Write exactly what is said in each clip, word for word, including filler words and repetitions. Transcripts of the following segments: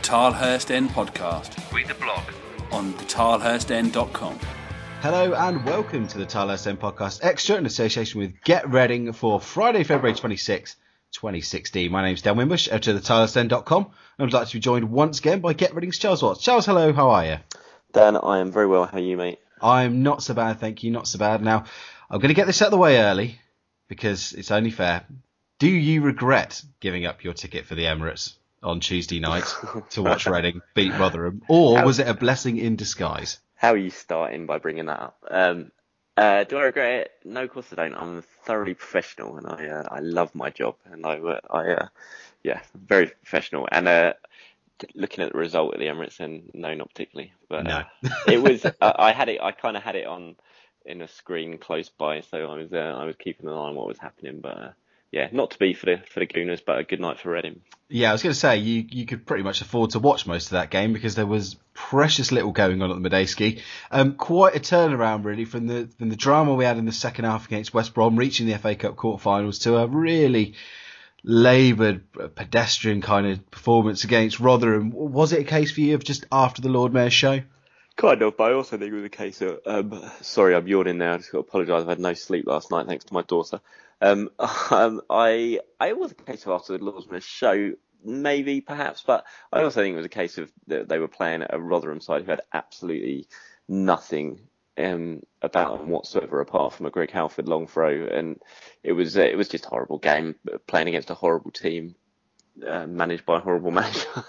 Tilehurst End podcast. Read the blog on the tilehurst end dot com. Hello and welcome to the Tilehurst End podcast extra in association with Get Reading for Friday, February twenty-sixth, twenty sixteen. My name's Dan Wimbush, editor of the tilehurst end dot com, and I'd like to be joined once again by Get Reading's Charles Watts. Charles, hello, how are you? Dan, I am very well. How are you, mate? I'm not so bad, thank you, not so bad. Now, I'm going to get this out of the way early because it's only fair. Do you regret giving up your ticket for the Emirates on Tuesday night to watch Reading beat Rotherham, or was it a blessing in disguise? How are you starting by bringing that up? Um, uh, do I regret it? No, of course I don't. I'm thoroughly professional, and I uh, I love my job, and I uh, I uh, yeah, very professional. And uh, looking at the result at the Emirates, and no, not particularly. But no, uh, it was. uh, I had it. I kind of had it on in a screen close by, so I was uh, I was keeping an eye on what was happening, but. Uh, Yeah, not to be for the for the Gooners, but a good night for Reading. Yeah, I was going to say, you, you could pretty much afford to watch most of that game because there was precious little going on at the Medeski. Um, quite a turnaround, really, from the from the drama we had in the second half against West Brom, reaching the F A Cup quarterfinals, to a really laboured, pedestrian kind of performance against Rotherham. Was it a case for you of just after the Lord Mayor's show? Kind of, but I also think it was a case of, um, sorry, I'm yawning now, I just got to apologise, I've had no sleep last night thanks to my daughter. Um, um, I, I it was a case of after the Lordsman's show, maybe, perhaps, but I also think it was a case of that they were playing a Rotherham side who had absolutely nothing um, about them whatsoever apart from a Greg Halford long throw, and it was uh, it was just a horrible game, playing against a horrible team, uh, managed by a horrible manager.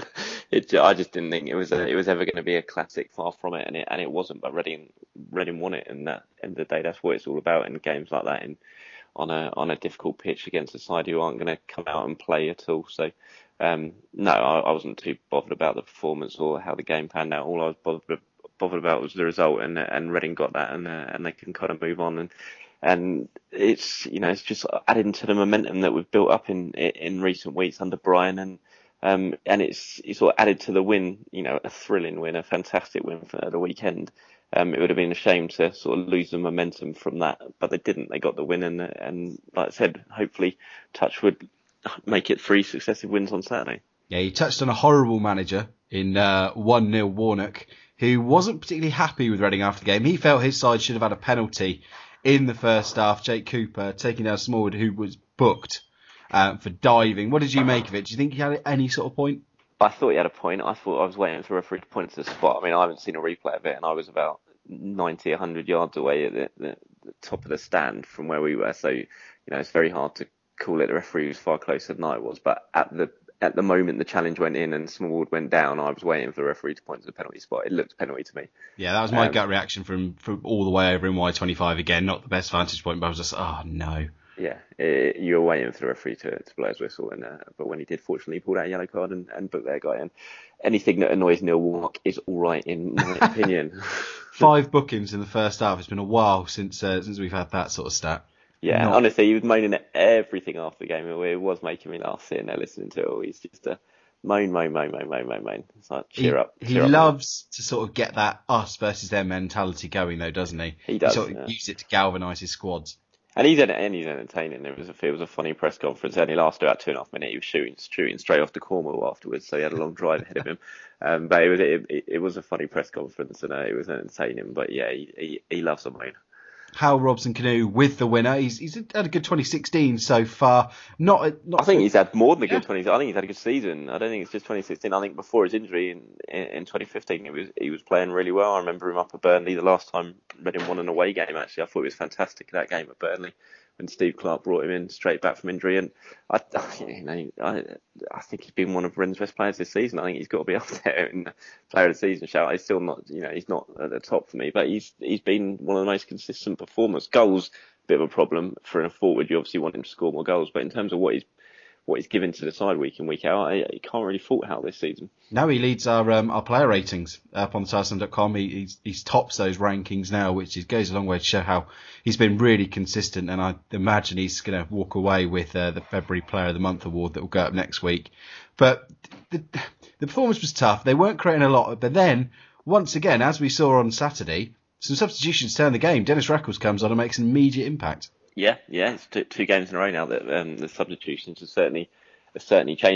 It, I just didn't think it was a, it was ever going to be a classic. Far from it, and it and it wasn't. But Reading Reading won it, and that end of the day, that's what it's all about in games like that. And on a on a difficult pitch against a side who aren't going to come out and play at all. So um, no, I, I wasn't too bothered about the performance or how the game panned out. All I was bothered bothered about was the result, and and Reading got that, and uh, and they can kind of move on. And and it's you know it's just adding to the momentum that we've built up in in recent weeks under Brian. And. Um, and it's, it's sort of added to the win, you know, a thrilling win, a fantastic win for the weekend. Um, it would have been a shame to sort of lose the momentum from that, but they didn't. They got the win, and, and like I said, hopefully Touchwood make it three successive wins on Saturday. Yeah, you touched on a horrible manager in uh, one nil Warnock, who wasn't particularly happy with Reading after the game. He felt his side should have had a penalty in the first half. Jake Cooper taking down Smallwood, who was booked. Um, for diving. What did you make of it? Do you think he had any sort of point? I thought he had a point. I thought I was waiting for a referee to point to the spot. I mean, I haven't seen a replay of it, and I was about ninety, one hundred yards away at the, the, the top of the stand from where we were. So, you know, it's very hard to call it. The referee was far closer than I was. But at the at the moment the challenge went in and Smallwood went down, I was waiting for the referee to point to the penalty spot. It looked penalty to me. Yeah, that was my um, gut reaction from, from all the way over in Y twenty-five again. Not the best vantage point, but I was just, oh, no. Yeah, it, you were waiting for the referee to, to blow his whistle, and uh, but when he did, fortunately, he pulled out a yellow card and, and booked their guy. And anything that annoys Neil Warnock is all right, in my opinion. Five bookings in the first half. It's been a while since uh, since we've had that sort of stat. Yeah, Not... honestly, he was moaning at everything after the game. It was making me laugh sitting there listening to it all. He's just a moan, moan, moan, moan, moan, moan, moan. It's like, cheer he, up. Cheer he up, loves man. to sort of get that us versus their mentality going, though, doesn't he? He does. He sort of yeah. use it to galvanise his squads. And he's, and he's entertaining. It was, a, it was a funny press conference. It only lasted about two and a half minutes. He was shooting, shooting straight off to Cornwall afterwards, so he had a long drive ahead of him. Um, but it was it, it, it was a funny press conference, and uh, it was entertaining. But yeah, he, he, he loves a moan. Hal Robson-Kanu with the winner. He's he's had a good twenty sixteen so far. Not, a, not I think for, he's had more than a yeah. good twenty. I think he's had a good season. I don't think it's just twenty sixteen. I think before his injury in, in, in twenty fifteen, it was he was playing really well. I remember him up at Burnley the last time Reading won an away game. Actually, I thought it was fantastic that game at Burnley when Steve Clarke brought him in straight back from injury. And I, you know, I, I think he's been one of Reading's best players this season. I think he's got to be up there in the player of the season shout. He's still not, you know, he's not at the top for me, but he's he's been one of the most consistent performers. Goals, bit of a problem for a forward. You obviously want him to score more goals, but in terms of what he's what he's given to the side week in, week out, I, he can't really fault Hal this season. No, he leads our um, our player ratings up on the tilehurst dot com. He he's, he's tops those rankings now, which is, goes a long way to show how he's been really consistent. And I imagine he's going to walk away with uh, the February Player of the Month award that will go up next week. But the, the performance was tough. They weren't creating a lot. But then, once again, as we saw on Saturday, some substitutions turn the game. Dennis Reckles comes on and makes an immediate impact. Yeah, yeah, it's two, two games in a row now that um, the substitutions have certainly have certainly changed. I mean,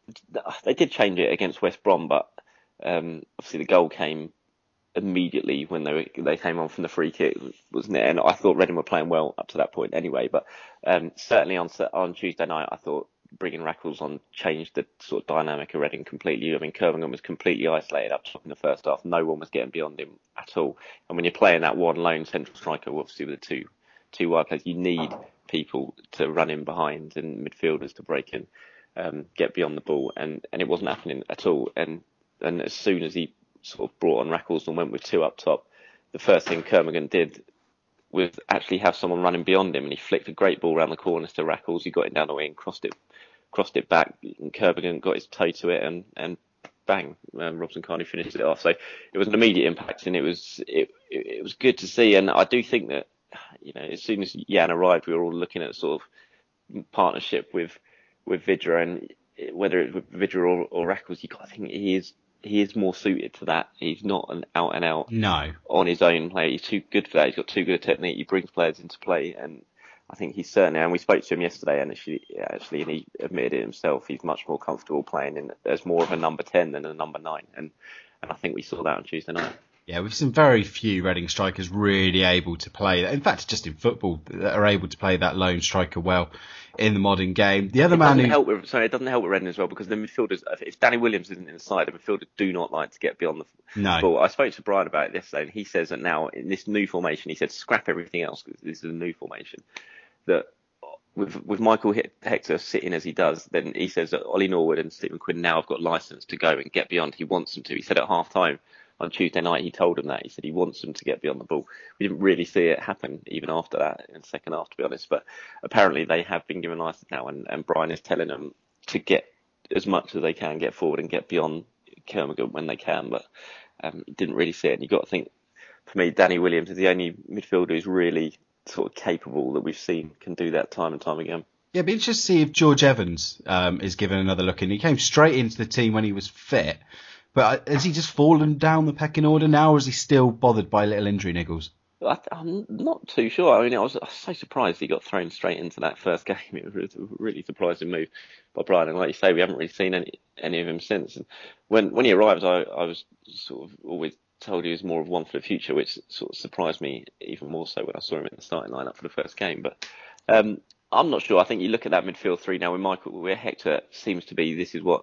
they did change it against West Brom, but um, obviously the goal came immediately when they were, they came on from the free kick, wasn't it? And I thought Reading were playing well up to that point anyway. But um, certainly on on Tuesday night, I thought bringing Rackles on changed the sort of dynamic of Reading completely. I mean, Kirvingham was completely isolated up top in the first half. No one was getting beyond him at all. And when you're playing that one lone central striker, obviously with the two two wide players, you need people to run in behind and midfielders to break in, um, get beyond the ball, and, and it wasn't happening at all. And and as soon as he sort of brought on Rackles and went with two up top, the first thing Kirvingham did was actually have someone running beyond him, and he flicked a great ball around the corners to Rackles. He got it down the wing, crossed it, crossed it back, and Kirvingham got his toe to it, and and bang, um, Robson Carney finished it off. So it was an immediate impact, and it was it it was good to see. And I do think that, you know, as soon as Jan arrived, we were all looking at sort of partnership with with Vydra, and whether it's with Vydra or, or Rackles, you got, I think he is. He is more suited to that. He's not an out and out no on his own player. He's too good for that. He's got too good a technique. He brings players into play, and I think he's certainly. And we spoke to him yesterday, and actually, actually, and he admitted it himself. He's much more comfortable playing in as more of a number ten than a number nine, and and I think we saw that on Tuesday night. Yeah, we've seen very few Reading strikers really able to play that. In fact, just in football, that are able to play that lone striker well in the modern game. The other it man doesn't who... help with, sorry, it doesn't help with Reading as well, because the midfielders, if Danny Williams isn't inside, the midfielders do not like to get beyond the no. ball. I spoke to Brian about it yesterday, and he says that now in this new formation, he said scrap everything else, because this is a new formation, that with with Michael Hector sitting as he does, then he says that Ollie Norwood and Stephen Quinn now have got licence to go and get beyond. He wants them to. He said at half time on Tuesday night, he told them that. He said he wants them to get beyond the ball. We didn't really see it happen even after that in the second half, to be honest. But apparently they have been given licence now, and, and Brian is telling them to get as much as they can, get forward and get beyond Kirvingham when they can. But um, didn't really see it. And you've got to think, for me, Danny Williams is the only midfielder who's really sort of capable that we've seen can do that time and time again. Yeah, it'd be interesting to see if George Evans um, is given another look in. He came straight into the team when he was fit. But has he just fallen down the pecking order now, or is he still bothered by little injury niggles? I, I'm not too sure. I mean, I was, I was so surprised he got thrown straight into that first game. It was a really surprising move by Brian. And like you say, we haven't really seen any any of him since. And when when he arrived, I, I was sort of always told he was more of one for the future, which sort of surprised me even more so when I saw him in the starting lineup for the first game. But um, I'm not sure. I think you look at that midfield three now with Michael, where Hector seems to be, this is what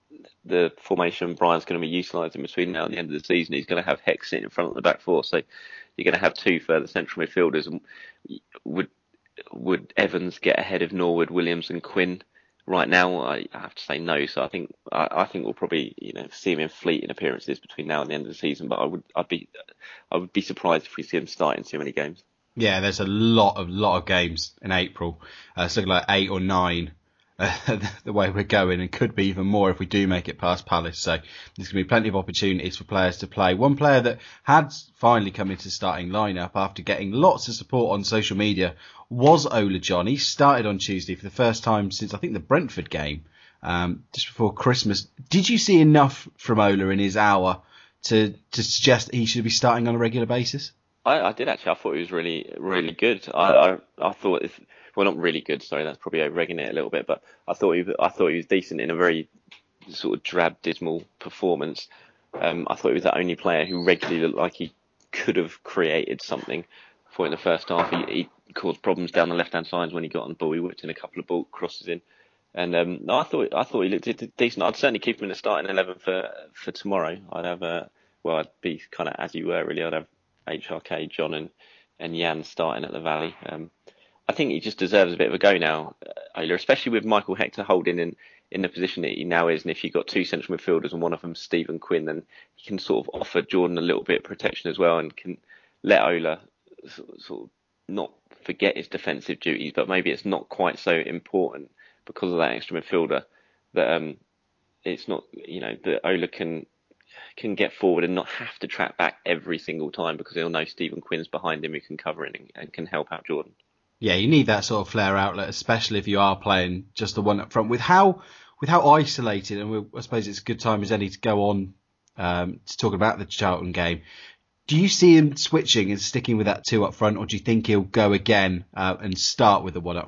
the formation Brian's going to be utilising between now and the end of the season. He's going to have Hex sitting in front of the back four, so you're going to have two further central midfielders. And would would Evans get ahead of Norwood, Williams, and Quinn right now? I have to say no. So I think I, I think we'll probably, you know, see him in fleeting appearances between now and the end of the season. But I would I'd be I would be surprised if we see him starting too many games. Yeah, there's a lot of lot of games in April. Uh, it's looking like eight or nine. Uh, the way we're going, and could be even more if we do make it past Palace. So there's going to be plenty of opportunities for players to play. One player that had finally come into the starting lineup after getting lots of support on social media was Ola John. He started on Tuesday for the first time since I think the Brentford game, um, just before Christmas. Did you see enough from Ola in his hour to to suggest that he should be starting on a regular basis? I, I did actually. I thought he was really, really good. I, I, I thought if. Well, not really good. Sorry, that's probably over-egging it a little bit. But I thought he, I thought he was decent in a very sort of drab, dismal performance. Um, I thought he was the only player who regularly looked like he could have created something. For in the first half, he, he caused problems down the left-hand side when he got on the ball. He whipped in a couple of ball crosses in, and um, no, I thought I thought he looked decent. I'd certainly keep him in the starting eleven for for tomorrow. I'd have a well, I'd be kind of as you were really. I'd have H R K, John, and and Jan starting at the Valley. Um, I think he just deserves a bit of a go now, Ola, especially with Michael Hector holding in, in the position that he now is. And if you've got two central midfielders and one of them Stephen Quinn, then he can sort of offer Jordan a little bit of protection as well, and can let Ola sort of not forget his defensive duties. But maybe it's not quite so important because of that extra midfielder that um, it's not, you know, that Ola can can get forward and not have to track back every single time, because he'll know Stephen Quinn's behind him who can cover it and, and can help out Jordan. Yeah, you need that sort of flair outlet, especially if you are playing just the one up front. With how with how isolated, and we, I suppose it's a good time as any to go on um, to talk about the Charlton game. Do you see him switching and sticking with that two up front, or do you think he'll go again uh, and start with the one up front?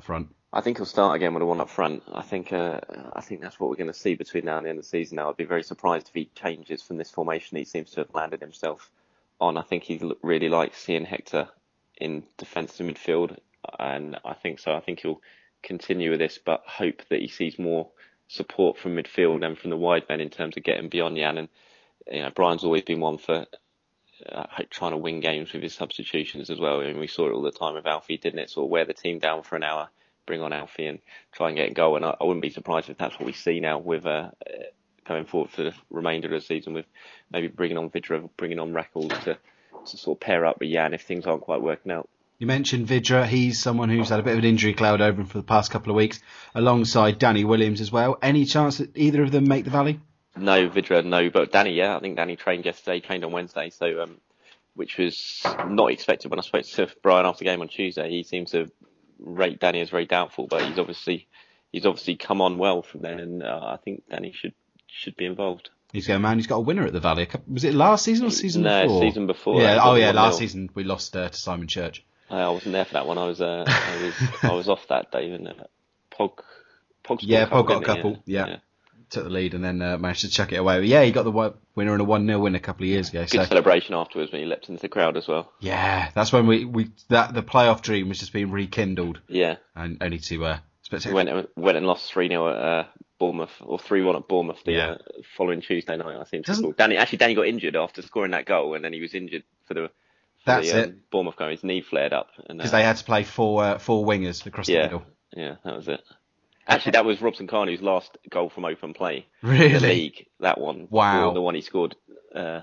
I think he'll start again with a one up front. I think uh, I think that's what we're going to see between now and the end of the season. Now, I'd be very surprised if he changes from this formation he seems to have landed himself on. I think he really likes seeing Hector in defensive midfield, and I think so. I think he'll continue with this, but hope that he sees more support from midfield and from the wide men in terms of getting beyond Jan. And you know, Brian's always been one for uh, trying to win games with his substitutions as well. I mean, we saw it all the time with Alfie, didn't it? Sort of wear the team down for an hour, bring on Alfie and try and get a goal. And I, I wouldn't be surprised if that's what we see now with uh, going forward for the remainder of the season, with maybe bringing on Vidra, bringing on Rackles to, to sort of pair up with Jan if things aren't quite working out. You mentioned Vidra. He's someone who's had a bit of an injury cloud over him for the past couple of weeks, alongside Danny Williams as well. Any chance that either of them make the Valley? No, Vidra, no. But Danny, yeah. I think Danny trained yesterday, trained on Wednesday, so um, which was not expected when I spoke to Brian after the game on Tuesday. He seems to rate Danny as very doubtful, but he's obviously he's obviously come on well from then, and uh, I think Danny should should be involved. He's going, man. He's got a winner at the Valley. Was it last season or season no, before? No, season before. Yeah. Oh, yeah. Last season we lost uh, to Simon Church. I wasn't there for that one. I was uh, I was I was off that day, and uh, Pog Pog yeah Pog got a couple yeah. yeah took the lead and then uh, managed to chuck it away. But yeah, he got the winner in a one nil win a couple of years ago. Good so. celebration afterwards when he leapt into the crowd as well. Yeah, that's when we, we that the playoff dream was just being rekindled. Yeah, and only to uh, he went went and lost three nil at uh, Bournemouth, or three one at Bournemouth the yeah. uh, following Tuesday night. I think Danny actually Danny got injured after scoring that goal, and then he was injured for the. That's the, um, it. Bournemouth going, his knee flared up. Because uh, they had to play four uh, four wingers across yeah, the middle. Yeah, that was it. Actually, that was Robson Carney's last goal from open play. Really? In the league, that one. Wow. The one he scored uh,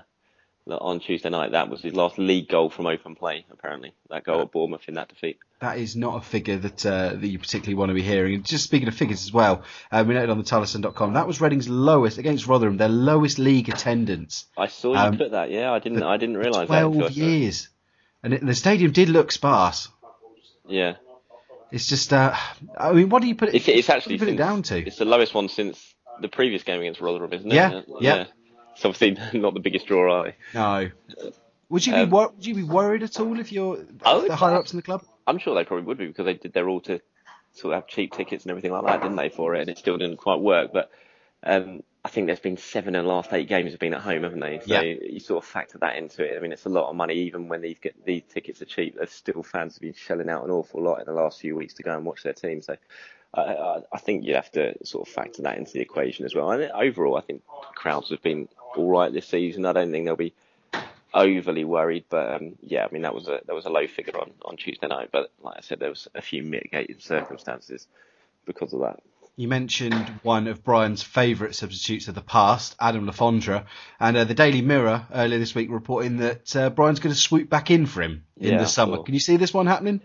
on Tuesday night. That was his last league goal from open play, apparently. That goal at Bournemouth in that defeat. That is not a figure that uh, that you particularly want to be hearing. And just speaking of figures as well, uh, we noted on the Talisman dot com, that was Reading's lowest, against Rotherham, their lowest league attendance. I saw you um, put that, yeah. I didn't I didn't realise that. twelve years. And it, the stadium did look sparse. Yeah. It's just, uh, I mean, what do you put it, it's, it's actually what do you put since, it down to? It's the lowest one since the previous game against Rotherham, isn't it? Yeah, yeah. yeah. It's obviously not the biggest draw, are they? No. Would you be um, wor- would you be worried at all if you're the higher ups in the club? I'm sure they probably would be, because they did their all to sort of have cheap tickets and everything like that, didn't they, for it? And it still didn't quite work. But um, I think there's been seven of the last eight games have been at home, haven't they? So yeah. you sort of factor that into it. I mean, it's a lot of money, even when these get, these tickets are cheap. There's still fans have been shelling out an awful lot in the last few weeks to go and watch their team. So uh, I, I think you have to sort of factor that into the equation as well. And overall, I think crowds have been all right this season. I don't think they'll be overly worried, but um, yeah, I mean that was a that was a low figure on, on Tuesday night. But like I said, there was a few mitigating circumstances because of that. You mentioned one of Brian's favourite substitutes of the past, Adam Le Fondre, and uh, the Daily Mirror earlier this week reporting that uh, Brian's going to swoop back in for him in yeah, the summer. sure. Can you see this one happening?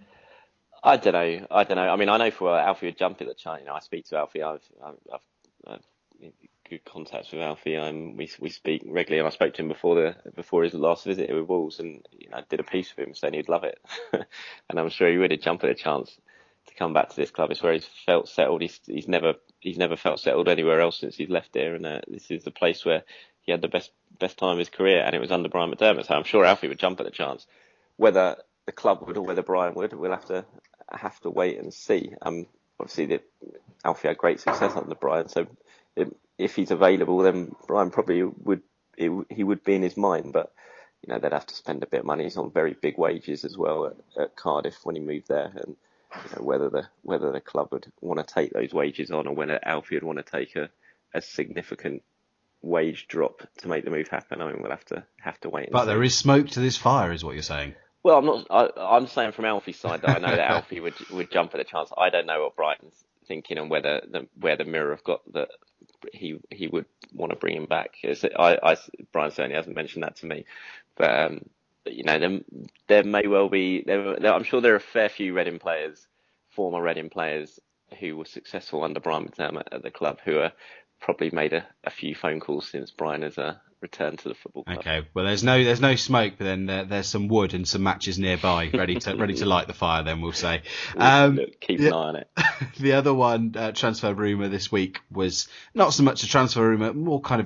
I don't know. I don't know. I mean, I know for uh, Alfie would jump at the chance. You know, I speak to Alfie. I've, I've, I've, I've good contacts with Alfie. Um, we we speak regularly, and I spoke to him before the before his last visit with Wolves, and you know, I did a piece with him saying he'd love it, and I'm sure he would have jumped at a chance to come back to this club. It's where he's felt settled. He's he's never he's never felt settled anywhere else since he's left here, and uh, this is the place where he had the best best time of his career, and it was under Brian McDermott. So I'm sure Alfie would jump at the chance. Whether the club would or whether Brian would, we'll have to have to wait and see. Um, obviously, the, Alfie had great success under Brian, so it, if he's available, then Brian probably would it, he would be in his mind, but. You know, they'd have to spend a bit of money. He's on very big wages as well at, at Cardiff when he moved there, and you know, whether the whether the club would want to take those wages on, or whether Alfie would want to take a, a significant wage drop to make the move happen. I mean, we'll have to have to wait. And but see. There is smoke to this fire, is what you're saying. Well, I'm not. I, I'm saying from Alfie's side that I know that Alfie would would jump at a chance. I don't know what Brighton's thinking and whether the where the Mirror have got that he he would want to bring him back. I, I Brian certainly hasn't mentioned that to me. But, um, but you know, there, there may well be. There, there, I'm sure there are a fair few Reading players, former Reading players, who were successful under Brian McDermott at the club, who are probably made a, a few phone calls since Brian has uh, returned to the football club. Okay, well, there's no there's no smoke, but then there, there's some wood and some matches nearby, ready to ready to light the fire. Then we'll say. Um, Keep an eye on it. The other one, uh, transfer rumour this week was not so much a transfer rumour, more kind of.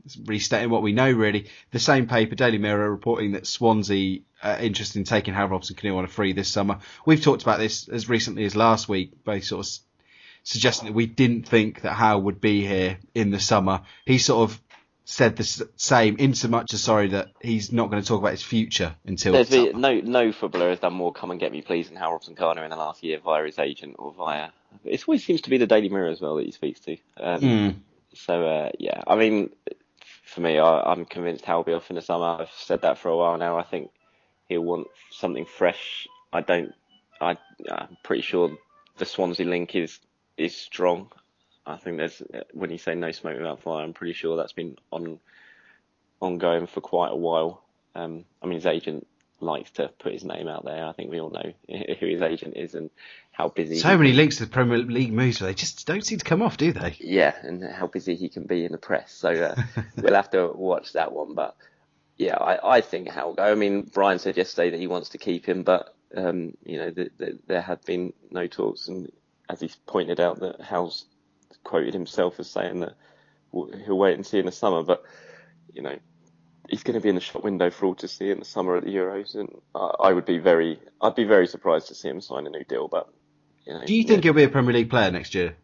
It's restating what we know, really. The same paper, Daily Mirror, reporting that Swansea are interested in taking Harold Robson-Kanu on a free this summer. We've talked about this as recently as last week, both sort of suggesting that we didn't think that Hal would be here in the summer. He sort of said the same, in so much as sorry that he's not going to talk about his future until There's been, no no footballer has done more come and get me please than Hal Robson-Kanu in the last year via his agent or via. It always seems to be the Daily Mirror as well that he speaks to. Um, mm. So uh, yeah, I mean, for me, I, I'm convinced Hal will be off in the summer. I've said that for a while now. I think he'll want something fresh. I don't. I, I'm pretty sure the Swansea link is is strong. I think there's when you say no smoke without fire, I'm pretty sure that's been on ongoing for quite a while. Um, I mean, his agent likes to put his name out there. I think we all know who his agent is and how busy. So many links to the Premier League moves, but they just don't seem to come off, do they? Yeah, and how busy he can be in the press. So uh, we'll have to watch that one. But yeah, I, I think Hal will go. I mean, Brian said yesterday that he wants to keep him, but um, you know, the, the, there had been no talks, and as he's pointed out, that Hal's quoted himself as saying that he'll wait and see in the summer. But you know, he's going to be in the shop window for all to see in the summer at the Euros, and I, I would be very, I'd be very surprised to see him sign a new deal. But you know, do you think yeah. he'll be a Premier League player next year?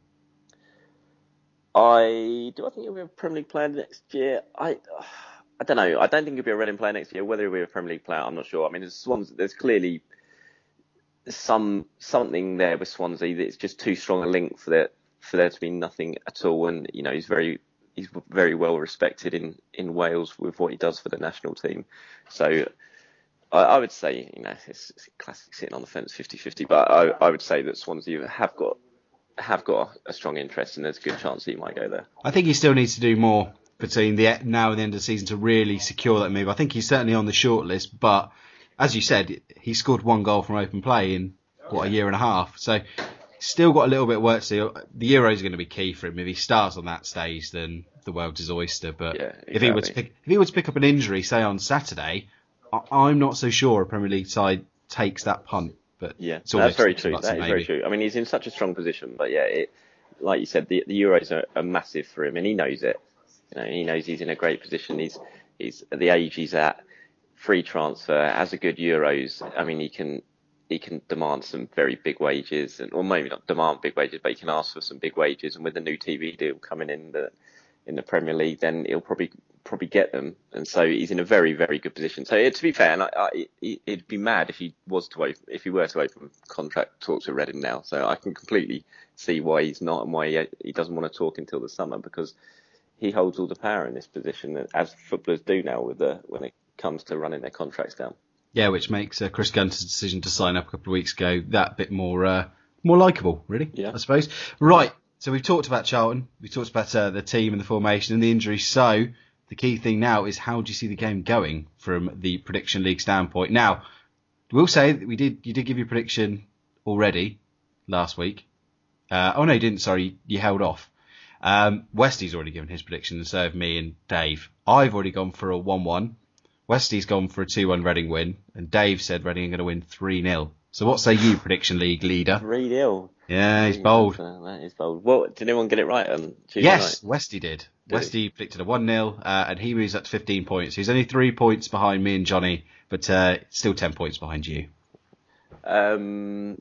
I do. I think he'll be a Premier League player next year. I, I don't know. I don't think he'll be a Reading player next year. Whether he'll be a Premier League player, I'm not sure. I mean, there's Swans. There's clearly some something there with Swansea that's just too strong a link for there for there to be nothing at all. And you know, he's very. He's very well respected in, in Wales with what he does for the national team. So I, I would say, you know, it's, it's classic sitting on the fence fifty-fifty, but I, I would say that Swansea have got have got a strong interest and there's a good chance he might go there. I think he still needs to do more between the now and the end of the season to really secure that move. I think he's certainly on the short list, but as you said, he scored one goal from open play in, what, a year and a half. So still got a little bit of work to do. The Euros are going to be key for him. If he starts on that stage, then the world's his oyster. But yeah, exactly. if he were to pick, if he were to pick up an injury, say on Saturday, I, I'm not so sure a Premier League side takes that punt. But yeah, that's very true. That is very true. I mean, he's in such a strong position. But yeah, it, like you said, the, the Euros are, are massive for him, and he knows it. You know, he knows he's in a great position. He's he's at the age he's at, free transfer, has a good Euros. I mean, he can. He can demand some very big wages, and or maybe not demand big wages, but he can ask for some big wages. And with the new T V deal coming in the in the Premier League, then he'll probably probably get them. And so he's in a very very good position. So to be fair, and I, I, it'd be mad if he was to open, if he were to open contract talks with Reading now. So I can completely see why he's not and why he, he doesn't want to talk until the summer, because he holds all the power in this position, as footballers do now with the when it comes to running their contracts down. Yeah, which makes uh, Chris Gunter's decision to sign up a couple of weeks ago that bit more uh, more likeable, really, yeah. I suppose. Right, so we've talked about Charlton, we've talked about uh, the team and the formation and the injuries. So the key thing now is, how do you see the game going from the Prediction League standpoint? Now, we'll say that we did you did give your prediction already last week. Uh, oh no, you didn't. Sorry, you held off. Um, Westy's already given his prediction, and so have me and Dave. I've already gone for a one one. Westy's gone for a two one Reading win, and Dave said Reading are going to win three nil. So what say you, Prediction League leader? three nil. Yeah, he's bold. Uh, that is bold. Well, did anyone get it right on Tuesday Yes, night? Westy did. did Westy he? predicted a one nil, uh, and he moves up to fifteen points. He's only three points behind me and Johnny, but uh, still ten points behind you. Um,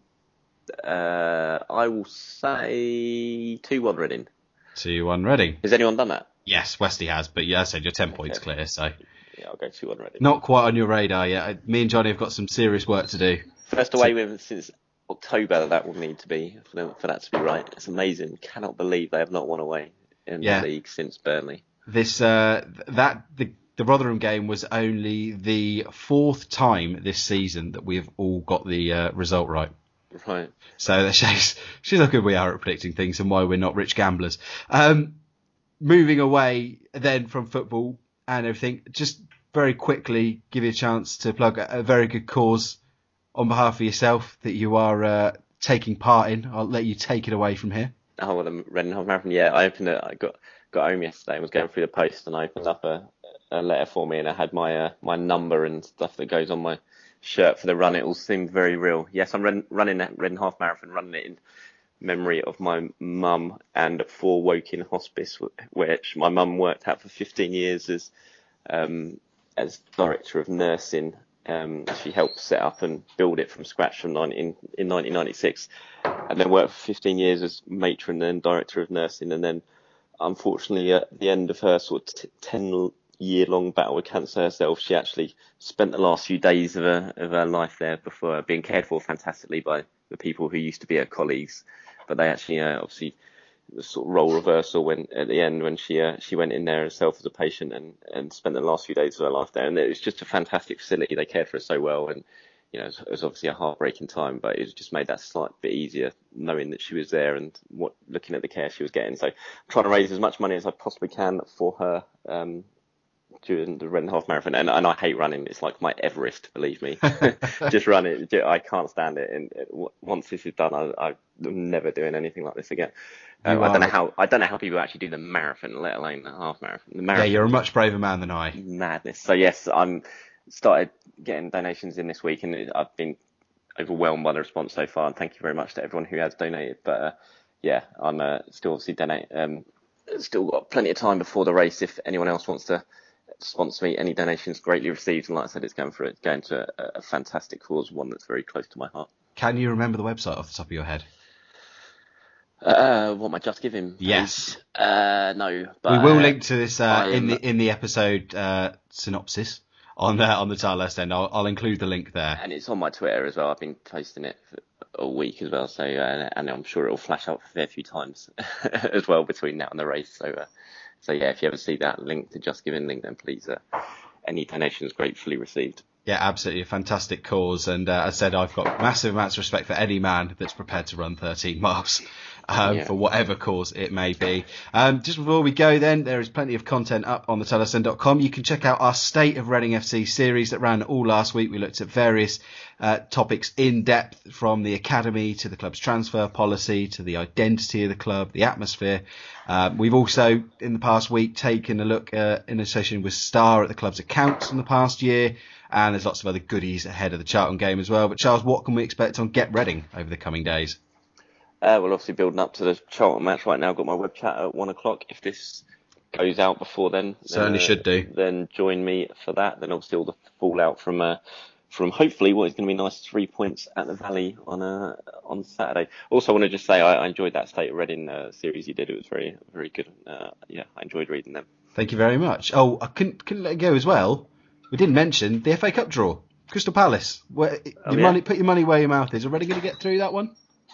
uh, I will say two one Reading. two one Reading. Has anyone done that? Yes, Westy has, but yeah, I said you're ten points Okay. clear, so... Yeah, I'll go two one Reading. Not quite on your radar yet. Me and Johnny have got some serious work to do. First away win since October, that will need to be, for, them, for that to be right. It's amazing. Cannot believe they have not won away in Yeah. the league since Burnley. This, uh, that, the, the Rotherham game was only the fourth time this season that we have all got the uh, result right. Right. So that shows, shows how good we are at predicting things and why we're not rich gamblers. Um, moving away then from football and everything, just very quickly give you a chance to plug a, a very good cause on behalf of yourself that you are uh, taking part in. I'll let you take it away from here. Oh, well, the Reading Half Marathon. Yeah, I opened it. I got got home yesterday and was going through the post, and I opened up a, a letter for me, and I had my uh, my number and stuff that goes on my shirt for the run. It all seemed very real. Yes, I'm run, running that Reading Half Marathon, running it in memory of my mum and for Woking Hospice, which my mum worked at for fifteen years as um, as director of nursing. Um, she helped set up and build it from scratch from nineteen, in nineteen ninety-six, and then worked for fifteen years as matron and director of nursing. And then, unfortunately, at the end of her sort of t- ten year long battle with cancer herself, she actually spent the last few days of her of her life there before being cared for fantastically by the people who used to be her colleagues. But they actually uh, obviously the sort of role reversal when at the end when she uh, she went in there herself as a patient and, and spent the last few days of her life there. And it was just a fantastic facility. They cared for her so well, and you know it was, it was obviously a heartbreaking time, but it just made that slight bit easier knowing that she was there and what looking at the care she was getting. So I'm trying to raise as much money as I possibly can for her um, during the Reading Half Marathon, and, and I hate running. It's like my Everest, believe me. Just run it. I can't stand it. And it, once this is done, I, I'm never doing anything like this again. Um, I don't know how. I don't know how people actually do the marathon, let alone the half marathon. The marathon Yeah, you're a much braver man than I. Madness. So yes, I'm started getting donations in this week, and I've been overwhelmed by the response so far. And thank you very much to everyone who has donated. But uh, yeah, I'm uh, still obviously donate. Um, still got plenty of time before the race. If anyone else wants to sponsor me, any donations greatly received. And like I said, it's going for it, going to a, a fantastic cause, one that's very close to my heart. Can you remember the website off the top of your head? Uh, what, my Just Giving page? Yes. Uh, no. But, we will uh, link to this uh, in am... the in the episode uh, synopsis on the on the Tilehurst end. I'll, I'll include the link there. And it's on my Twitter as well. I've been posting it for a week as well. So uh, and I'm sure it'll flash up a fair few times as well between now and the race. So uh, so yeah, if you ever see that link to Just Giving link, then please uh, any donations gratefully received. Yeah, absolutely. A fantastic cause. And uh, as I said, I've got massive amounts of respect for any man that's prepared to run thirteen miles. Um, yeah. For whatever cause it may be. Um, just before we go then, there is plenty of content up on the tilehurst end dot com. You can check out our State of Reading F C series that ran all last week. We looked at various uh, topics in depth, from the academy to the club's transfer policy to the identity of the club, the atmosphere. Uh, we've also, in the past week, taken a look uh, in association with Star at the club's accounts from the past year. And there's lots of other goodies ahead of the Charlton game as well. But Charles, what can we expect on Get Reading over the coming days? Uh, well, obviously building up to the Charlton match right now. I've got my web chat at one o'clock. If this goes out before then, certainly then, uh, should do. Then join me for that. Then obviously all the fallout from uh, from hopefully what is going to be nice three points at the Valley on uh, on Saturday. Also, I want to just say I, I enjoyed that State of Reading uh, series you did. It was very very good. Uh, yeah, I enjoyed reading them. Thank you very much. Oh, I couldn't couldn't let it go as well. We didn't mention the F A Cup draw. Crystal Palace. Where, oh, your yeah? money, put your money where your mouth is. Already going to get through that one?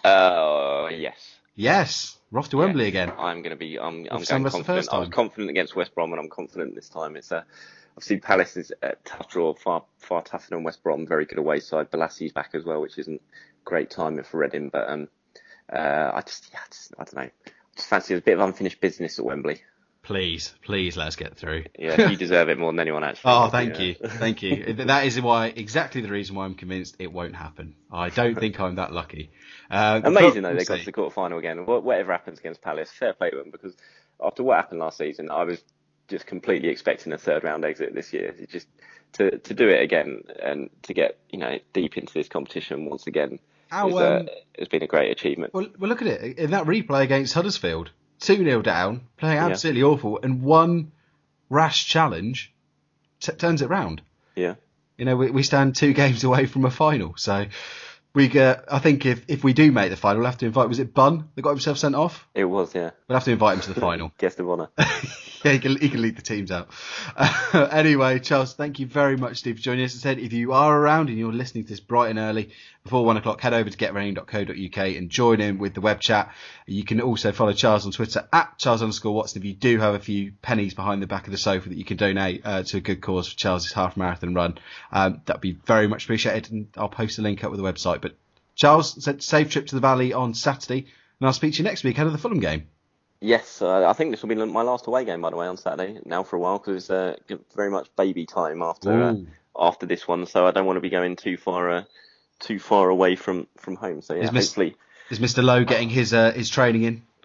Uh, yes. Yes. We're off to yes. Wembley again. I'm going to be. I'm, I'm We've going the first confident. I was time. confident against West Brom, and I'm confident this time. It's a. Obviously, Palace is a tough draw, far far tougher than West Brom. Very good away side. Bolassi's back as well, which isn't great timing for Reading. But um, uh, I just, yeah, I, just, I don't know. I just fancy a bit of unfinished business at Wembley. Please, please let us get through. Yeah, you deserve it more than anyone actually. Oh, thank yeah. you, thank you. That is why exactly the reason why I'm convinced it won't happen. I don't think I'm that lucky. Uh, Amazing though, we'll they got see. to the quarter final again. Whatever happens against Palace, fair play to them, because after what happened last season, I was just completely expecting a third round exit this year. It just to to do it again and to get you know deep into this competition once again Our, is, uh, um, has been a great achievement. Well, well, look at it in that replay against Huddersfield. two nil down, playing absolutely yeah. awful, and one rash challenge t- turns it round. Yeah. You know, we, we stand two games away from a final, so we get, I think if, if we do make the final, we'll have to invite, was it Bunn that got himself sent off? It was, yeah. We'll have to invite him to the final. Guest of honour. Yeah, he can, he can lead the teams out. Uh, anyway, Charles, thank you very much, Steve, for joining us. As I said, if you are around and you're listening to this bright and early before one o'clock, head over to get reading dot co dot uk and join in with the web chat. You can also follow Charles on Twitter at Charles underscore Watson if you do have a few pennies behind the back of the sofa that you can donate uh, to a good cause for Charles's half marathon run. Um, that'd be very much appreciated, and I'll post a link up with the website. But Charles, safe trip to the Valley on Saturday, and I'll speak to you next week ahead of the Fulham game. Yes, uh, I think this will be my last away game, by the way, on Saturday, now for a while, because it's uh, very much baby time after uh, after this one, so I don't want to be going too far uh, too far away from, from home. So yeah, is Miss, hopefully... Is Mister Lowe getting his uh, his training in?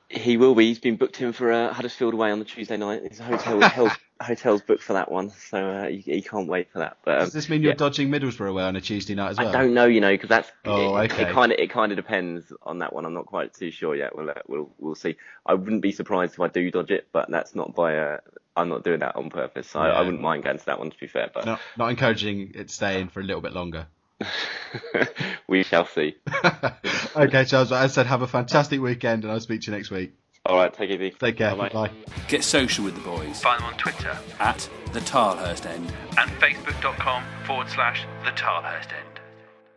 He will be. He's been booked in for uh, Huddersfield away on the Tuesday night. His hotel hotel's, hotel's booked for that one, so uh, he, he can't wait for that. But um, does this mean you're yeah. dodging Middlesbrough away on a Tuesday night as well? I don't know, you know, because that's oh, it, okay. it kind of it kind of depends on that one. I'm not quite too sure yet. We'll uh, we'll we'll see. I wouldn't be surprised if I do dodge it, but that's not by. Uh, I'm not doing that on purpose. So yeah. I, I wouldn't mind going to that one, to be fair. But not, not encouraging it staying for a little bit longer. We shall see. Okay, Charles. As I said, have a fantastic weekend, and I'll speak to you next week. All right, take it easy. Take care. Bye. Bye. Get social with the boys. Find them on Twitter at the Tilehurst End and facebook.com forward slash the Tilehurst End.